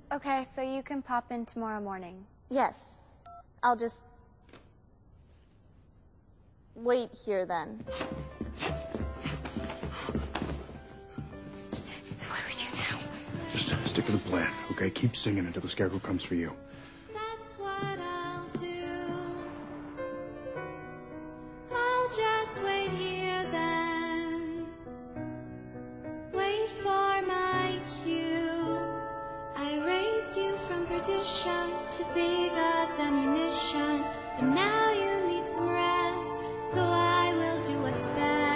Okay, so you can pop in tomorrow morning. Yes. I'll just wait here then. So what do we do now? Just stick to the plan, okay? Keep singing until the Scarecrow comes for you. That's what I'll do. I'll just wait here then. Wait for my cue. I raised you from perdition to be God's ammunition. But now you need some rest, so I will do what's best.